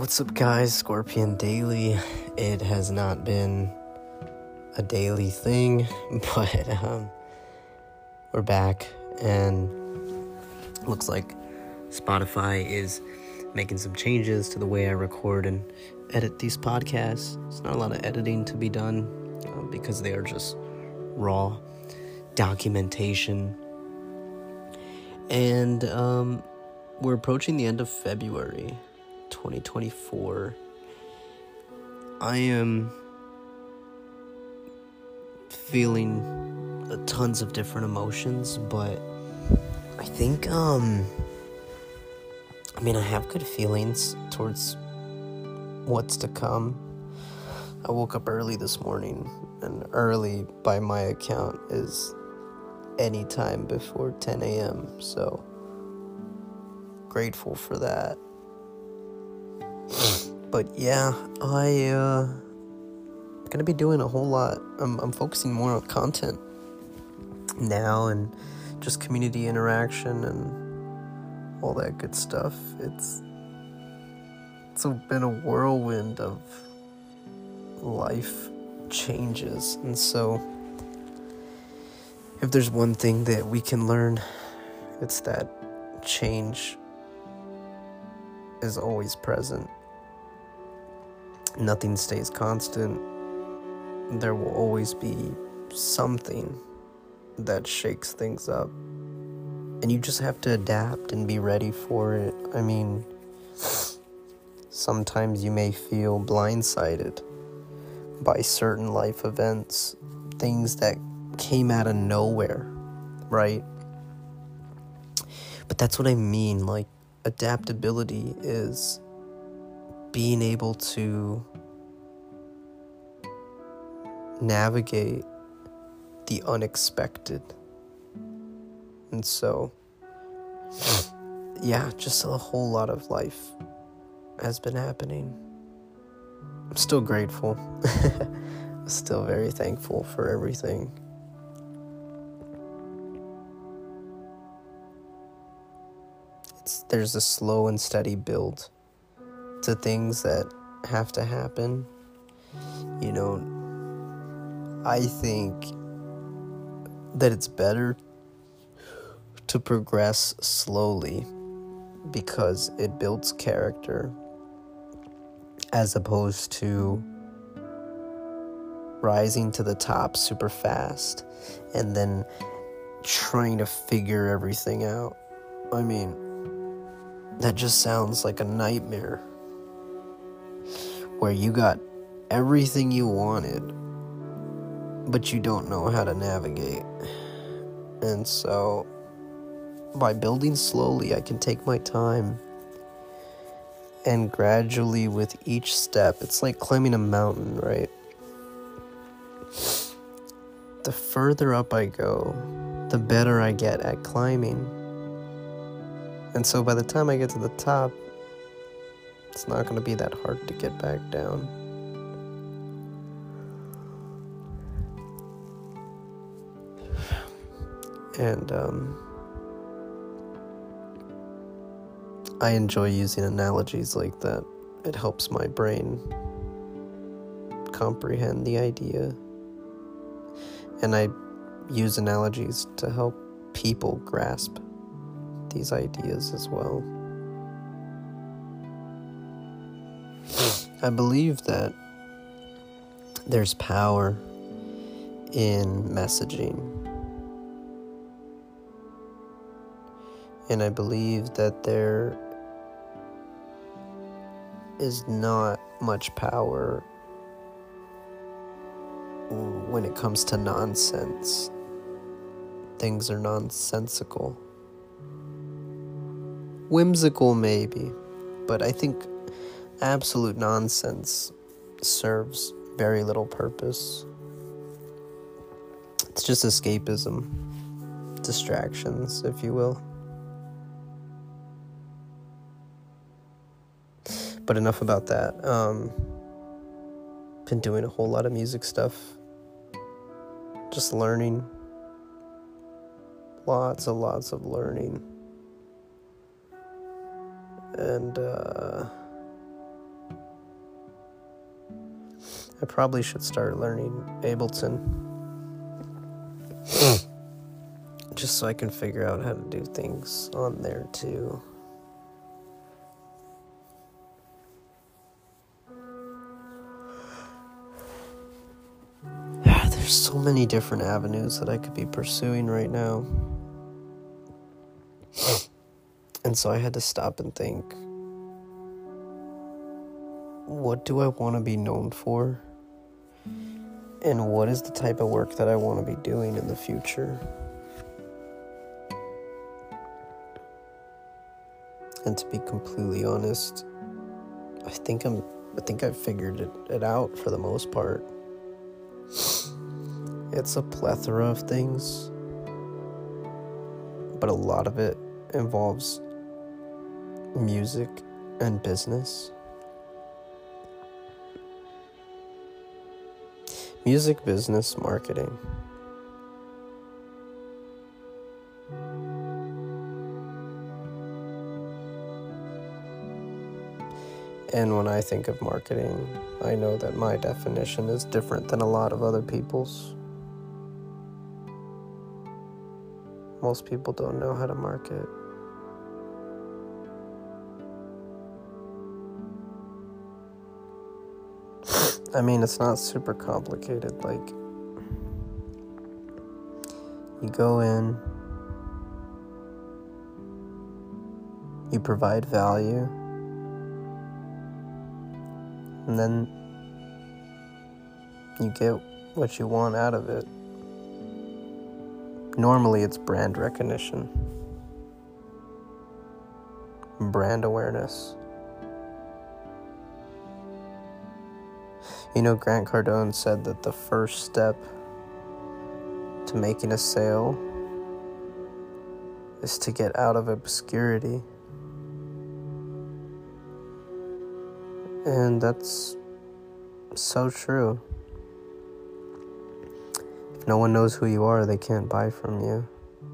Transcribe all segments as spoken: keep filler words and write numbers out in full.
What's up, guys? Scorpion Daily. It has not been a daily thing, but um, we're back, and looks like Spotify is making some changes to the way I record and edit these podcasts. There's not a lot of editing to be done um, because they are just raw documentation. And um, we're approaching the end of February twenty twenty-four. I am feeling uh, tons of different emotions, but I think, um, I mean, I have good feelings towards what's to come. I woke up early this morning, and early by my account is any time before ten a.m., so grateful for that. But yeah, I, uh, gonna be doing a whole lot. I'm, I'm focusing more on content now and just community interaction and all that good stuff. It's, it's been a whirlwind of life changes, and so if there's one thing that we can learn, it's that change is always present. Nothing stays constant. There will always be something that shakes things up, and you just have to adapt and be ready for it. I mean, sometimes you may feel blindsided by certain life events, things that came out of nowhere, right? But that's what I mean. Like, adaptability is being able to navigate the unexpected. And so, yeah, just a whole lot of life has been happening. I'm still grateful. I'm still very thankful for everything. It's, there's a slow and steady build to things that have to happen. You know, I think that it's better to progress slowly because it builds character, as opposed to rising to the top super fast and then trying to figure everything out. I mean, that just sounds like a nightmare, where you got everything you wanted, but you don't know how to navigate. And so, by building slowly, I can take my time, and gradually with each step, it's like climbing a mountain, right? The further up I go, the better I get at climbing. And so by the time I get to the top, it's not going to be that hard to get back down. And um, I enjoy using analogies like that. It helps my brain comprehend the idea. And I use analogies to help people grasp these ideas as well. I believe that there's power in messaging. And I believe that there is not much power when it comes to nonsense. Things are nonsensical. Whimsical, maybe, but I think absolute nonsense serves very little purpose. It's just escapism, distractions, if you will. But enough about that. Um, been doing a whole lot of music stuff. Just learning. Lots and lots of learning. And, uh... I probably should start learning Ableton. Just so I can figure out how to do things on there too. There's so many different avenues that I could be pursuing right now. And so I had to stop and think, what do I want to be known for? And what is the type of work that I want to be doing in the future? And to be completely honest, I think I'm I think I've figured it, it out for the most part. It's a plethora of things, but a lot of it involves music and business. Music, business, marketing. And when I think of marketing, I know that my definition is different than a lot of other people's. Most people don't know how to market. I mean, it's not super complicated. Like, you go in, you provide value, and then you get what you want out of it. Normally, it's brand recognition, brand awareness. You know, Grant Cardone said that the first step to making a sale is to get out of obscurity. And that's so true. If no one knows who you are, they can't buy from you.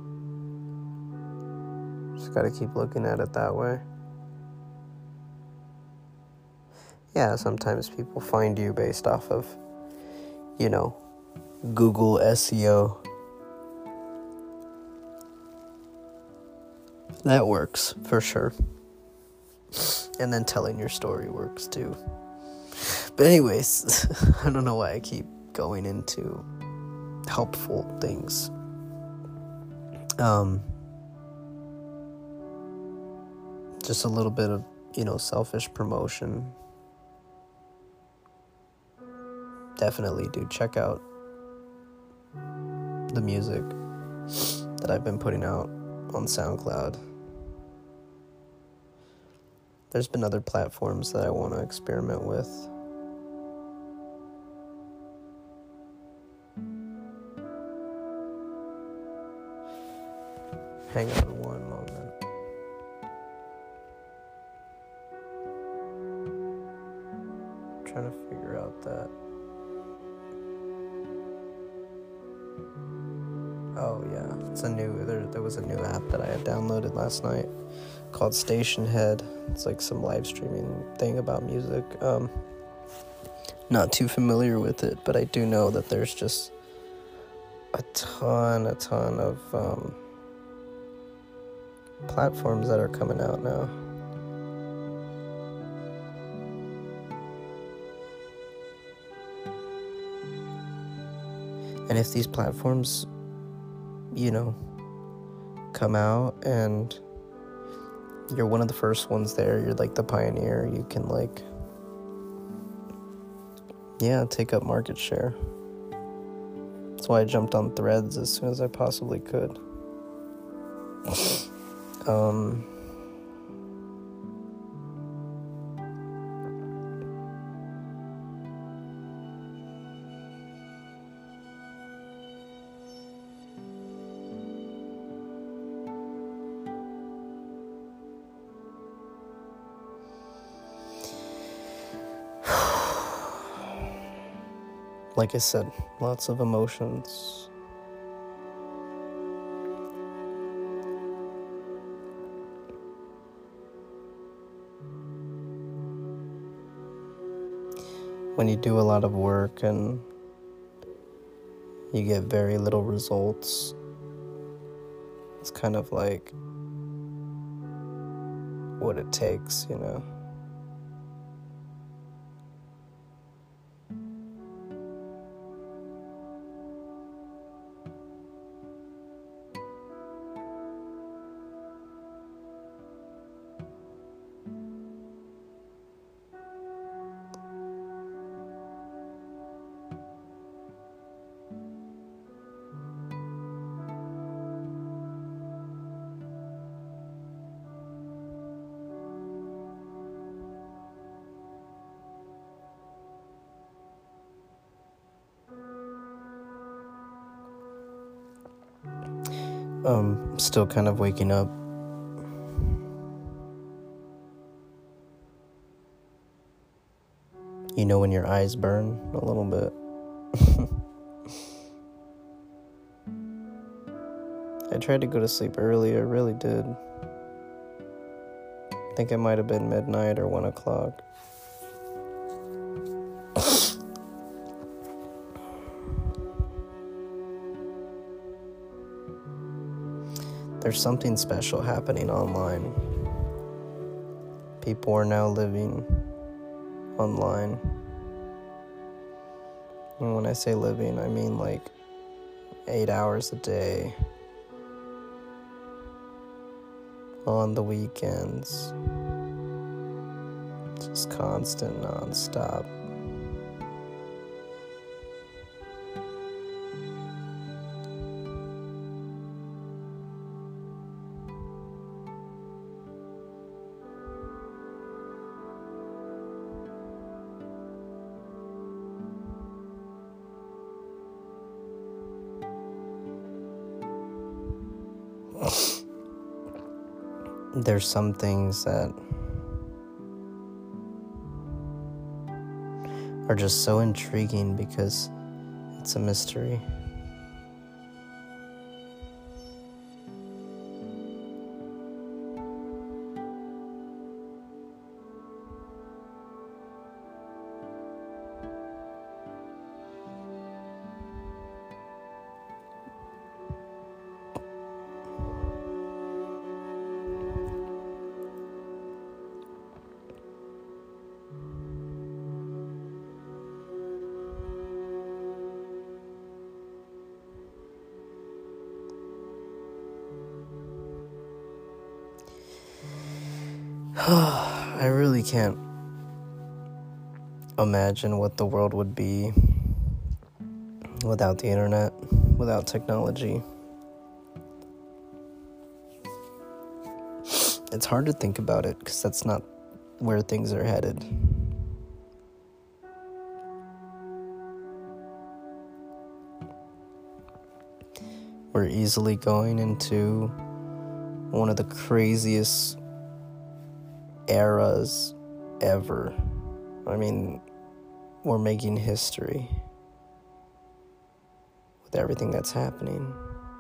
Just gotta keep looking at it that way. Yeah, sometimes people find you based off of, you know, Google S E O. That works, for sure. And then telling your story works, too. But anyways, I don't know why I keep going into helpful things. Um, just a little bit of, you know, selfish promotion. Definitely do check out the music that I've been putting out on SoundCloud. There's been other platforms that I want to experiment with. Hang on one moment. I'm trying to figure out that. Oh yeah, it's a new, there, there was a new app that I had downloaded last night called Stationhead. It's like some live streaming thing about music. Um, not too familiar with it, but I do know that there's just a ton, a ton of um, platforms that are coming out now. And if these platforms, you know, come out and you're one of the first ones there, you're like the pioneer, you can like, yeah, take up market share. That's why I jumped on Threads as soon as I possibly could. um... Like I said, lots of emotions. when you do a lot of work and you get very little results, it's kind of like what it takes, you know? Um, I'm still kind of waking up. You know when your eyes burn a little bit? I tried to go to sleep early, I really did. I think it might have been midnight or one o'clock. There's something special happening online. People are now living online. And when I say living, I mean like eight hours a day, on the weekends, just constant, non-stop. There's some things that are just so intriguing because it's a mystery. I really can't imagine what the world would be without the internet, without technology. It's hard to think about it because that's not where things are headed. We're easily going into one of the craziest eras ever. I mean, we're making history with everything that's happening.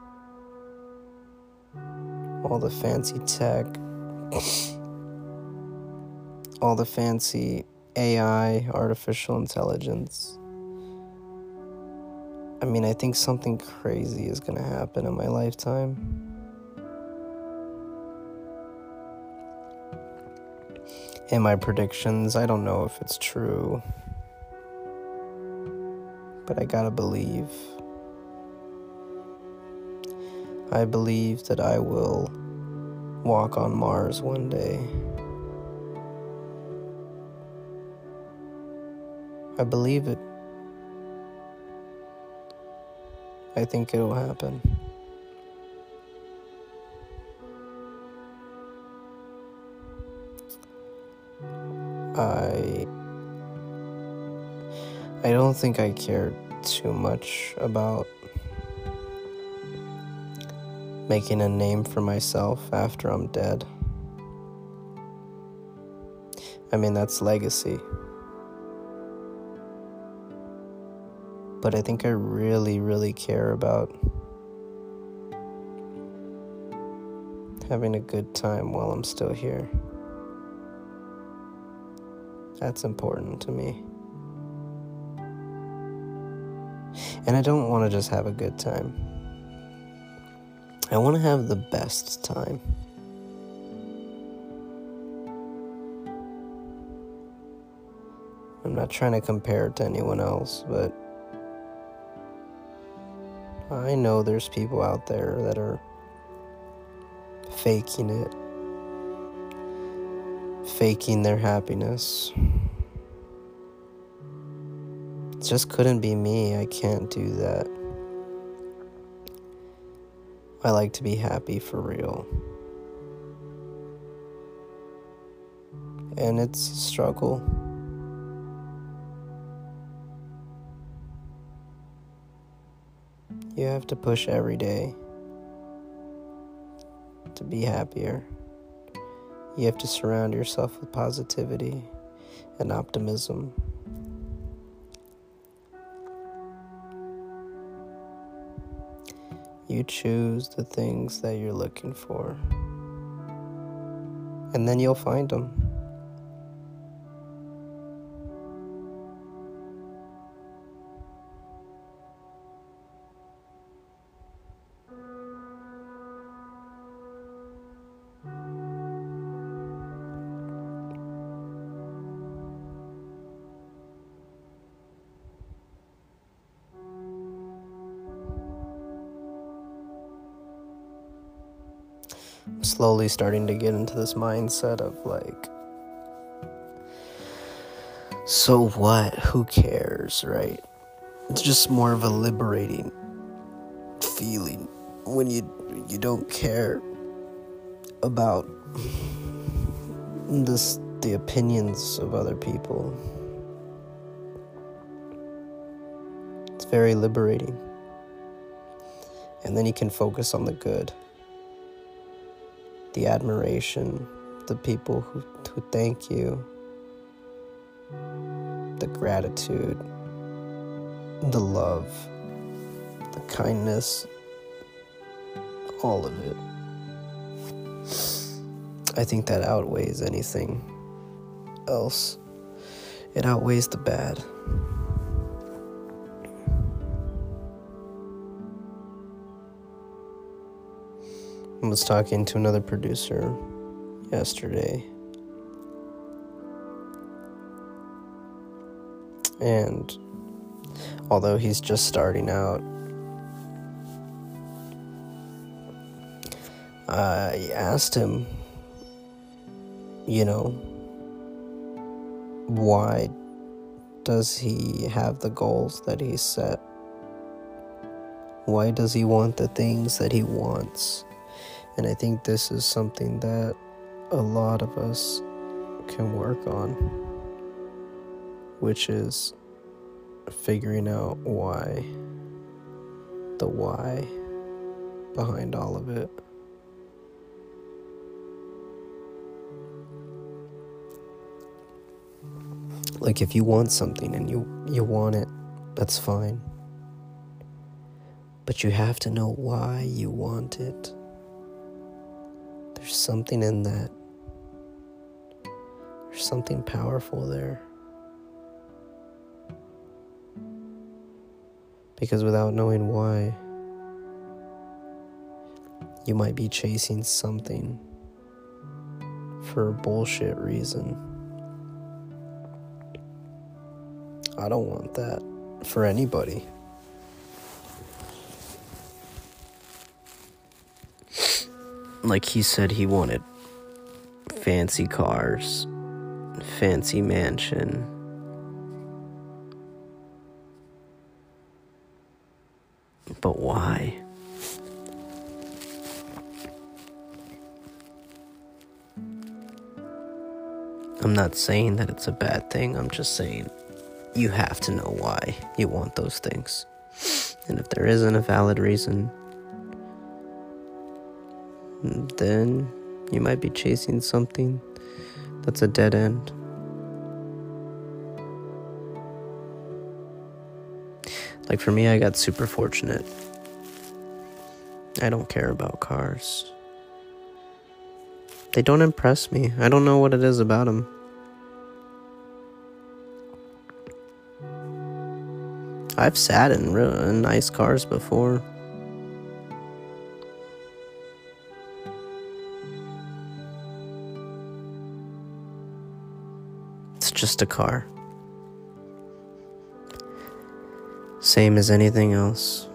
All the fancy tech, all the fancy A I, artificial intelligence. I mean, I think something crazy is gonna happen in my lifetime. In my predictions, I don't know if it's true, but I gotta believe. I believe that I will walk on Mars one day. I believe it. I think it'll happen. I I don't think I care too much about making a name for myself after I'm dead. I mean, that's legacy. But I think I really, really care about having a good time while I'm still here. That's important to me. And I don't want to just have a good time. I want to have the best time. I'm not trying to compare it to anyone else, but I know there's people out there that are faking it, faking their happiness. It just couldn't be me. I can't do that. I like to be happy for real. And it's a struggle. You have to push every day to be happier. You have to surround yourself with positivity and optimism. You choose the things that you're looking for, and then you'll find them. I'm slowly starting to get into this mindset of like, so what? Who cares, right? It's just more of a liberating feeling when you you don't care about this the opinions of other people. It's very liberating. And then you can focus on the good. The admiration, the people who, who thank you, the gratitude, the love, the kindness, all of it. I think that outweighs anything else. It outweighs the bad. I was talking to another producer yesterday, and although he's just starting out, I asked him, you know, why does he have the goals that he set? Why does he want the things that he wants? And I think this is something that a lot of us can work on, which is figuring out why, the why behind all of it. Like, if you want something and you, you want it, that's fine. But you have to know why you want it. There's something in that. There's something powerful there. Because without knowing why, you might be chasing something for a bullshit reason. I don't want that for anybody. Like he said, he wanted fancy cars, fancy mansion. But why? I'm not saying that it's a bad thing. I'm just saying you have to know why you want those things. And if there isn't a valid reason, then you might be chasing something that's a dead end. Like for me, I got super fortunate. I don't care about cars. They don't impress me. I don't know what it is about them. I've sat in real in nice cars before. It's just a car. Same as anything else.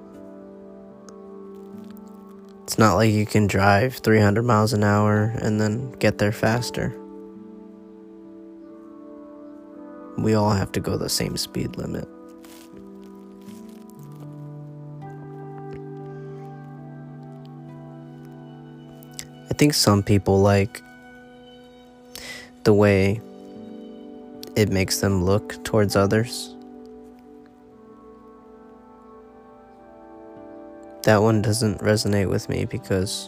It's not like you can drive three hundred miles an hour and then get there faster. We all have to go the same speed limit. I think some people like the way it makes them look towards others. That one doesn't resonate with me because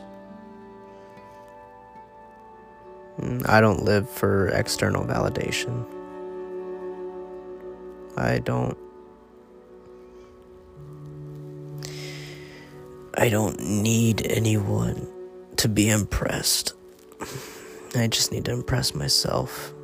I don't live for external validation. I don't I don't need anyone to be impressed. I just need to impress myself.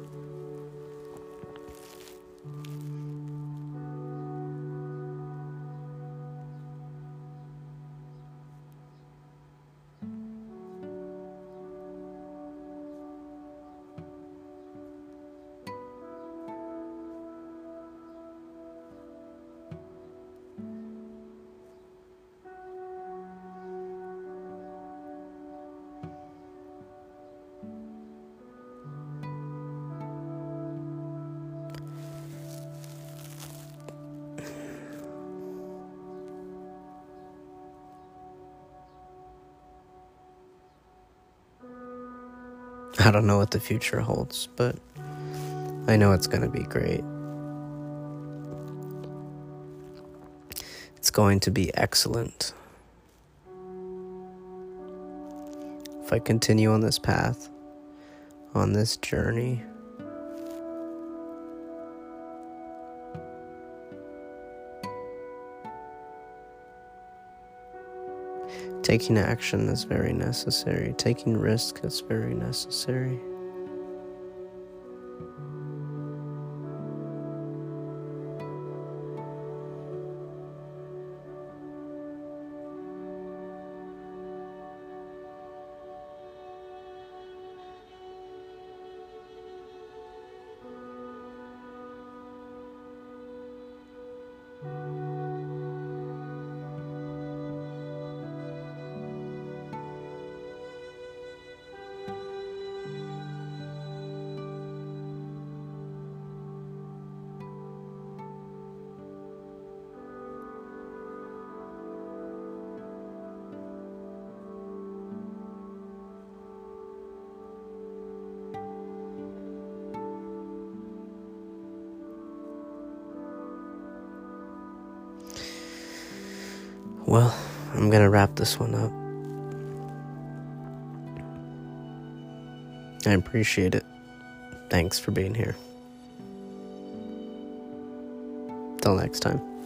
I don't know what the future holds, but I know it's going to be great. It's going to be excellent. If I continue on this path, on this journey, taking action is very necessary. Taking risk is very necessary. Well, I'm gonna wrap this one up. I appreciate it. Thanks for being here. Till next time.